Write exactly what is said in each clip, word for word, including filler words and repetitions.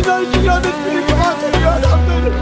چیزایی که یادت میره که من یادم بره.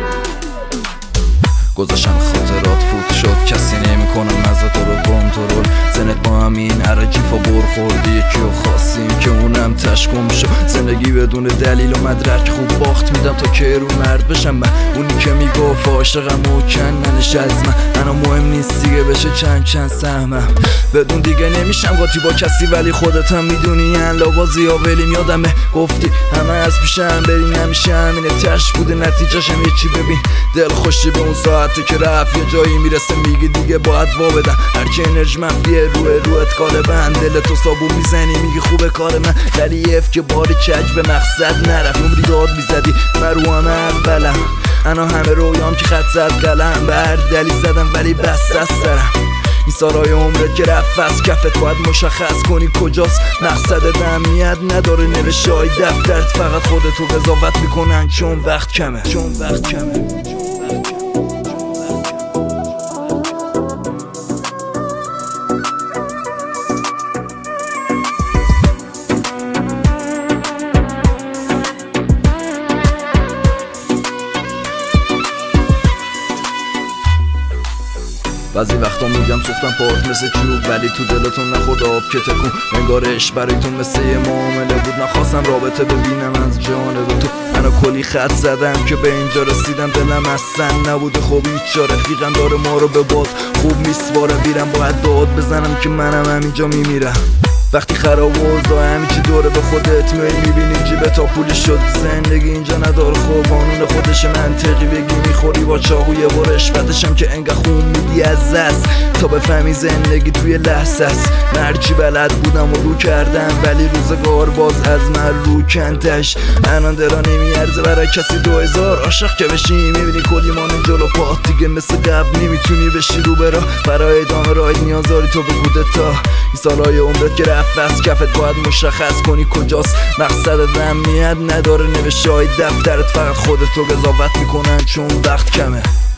گذاشتم خاطرات فوت شد، کسی نمیکنه مزه تو رو کنترل. زنت با همین عرجیفا برخوردی یکی رو خواستیم که اونم تشکم شد. زندگی بدون دلیل و مدرک خوب باخت میدم تا که رو مرد بشم من. اونی که میگفت عاشقم و کننش از من، انا مهم نیست دیگه بشه چند چند سهمم. بدون دیگه نمیشم قاطی با کسی ولی خودت هم میدونی انلا بازی ها ولیم. یادمه گفتی همه از پیشم بریم، نمیشه همینه تش بوده نتیجهشم یه چی. ببین دل خوشی به اون ساعتی که رفت یه جایی میرسه میگی دیگه باید وا بدم. هرچی انرژی منفیه روی روت کاله بند، دل تو صابون میزنی میگی خوبه کار من. دریف که باری چک به مقصد نرفت، عمری داد میزدی من رو همه اولم. انا همه رویام که خط زد قلم، به هر دلیل زدم ولی بس از سرم. این سالای عمرت که رفت از کفت باید مشخص کنی کجاست مقصدت. اهمیت نداره نوشته های دفترت، فقط خودتو قضاوت میکنن چون وقت کمه، چون وقت کمه. بعضی وقتا میگم سوختم پارت مثل چوب، ولی تو دلتون نخورد آب که تکون. انگارش برایتون مثل یه معامله بود، نخواستم رابطه ببینم از جانب تو. منو کلی خط زدم که به اینجا رسیدم، دلم اصلا نبوده خب هیچ جا. رفیقم داره ما رو به باد خوب میسواره، بیرم باید داد بزنم که منم همینجا میمیرم. وقتی خراب و اوضاع همین چی دوره به خودت میای میبینی جیبه تا پولی شد. زندگی اینجا نداره خب قانون خودش منطقی، بگی میخوری با چاقوی برش بعدشم که انگه خون میدی از دست تا بفهمی زندگی توی لحظه است. مرچی بلد بودم و رو کردم ولی روزگار باز از من رو کندش. الان دلا نمیارزه برای کسی دو هزار عاشق که بشی، میبینی کلی مانه جلو پات دیگه مثل قبل نمیتونی بشی رو برا. برای ادامه راید نیاز داری تو بگوده تا این سالای عمرت که رفت از کفت باید مشخص کنی کجاست مقصدت. اهمیت نداره نوشته های دفترت، فقط خودتو قضاوت میکنن چون وقت کمه.